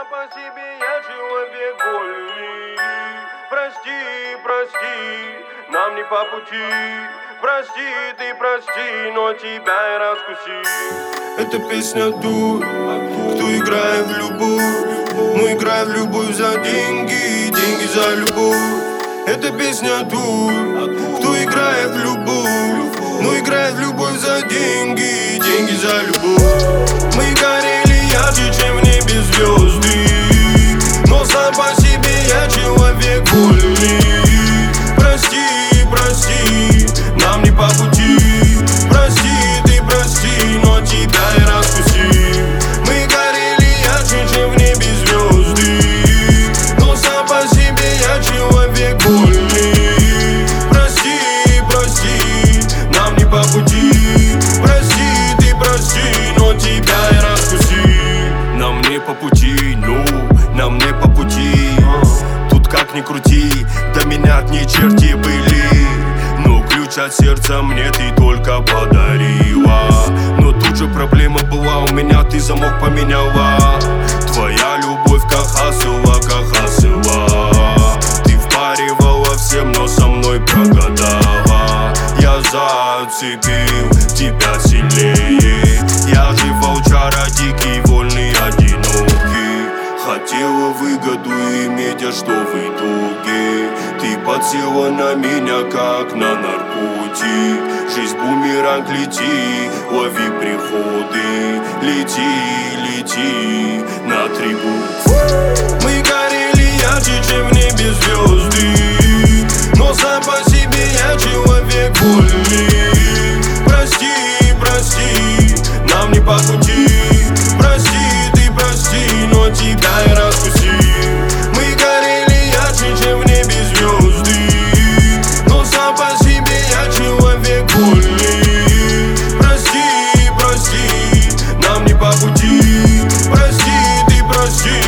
сам по себе я человек вольный. Прости, прости, нам не по пути. Прости, ты прости, но тебя я раскусил. Это песня дур, кто играет в любовь. Мы играем в любовь за деньги, деньги за любовь. Это песня дур, кто играет в любовь. Мы играем в любовь за деньги, деньги за любовь. Мы горели ярче, чем в небе звезды. Но сам по себе я человек вольный. Прости, прости, нам не по пути. Прости, ты прости, но тебя я раскусил. Мы горели ярче, чем в небе звезды. Но сам по себе я человек вольный. Прости, прости, нам не по пути. Прости, ты прости, но тебя я раскусил. Нам не по пути, ну, нам не по пути. Тут как ни крути, до меня одни черти были. Но ключ от сердца мне ты только подарила. Но тут же проблема была, у меня ты замок поменяла. Твоя любовь как хасыла, как хасыла. Ты впаривала всем, но со мной прогадала. Я зацепил тебя сильнее. Я же волчара, дикий, вольный, одинокий. Хотела выгоду иметь, а что в итоге? Ты подсела на меня, как на наркотик. Жизнь бумеранг, лети, лови приходы. Лети, лети на трибун. Мы горели ярче, чем в небе звезды. Но сам по себе я человек вольный. Прости, прости, нам не по пути. Прости, ты прости, но тебя я раскусил. Мы горели ярче, чем в небе звезды. Но сам по себе я человек вольный. Прости, прости, нам не по пути. Прости, ты прости.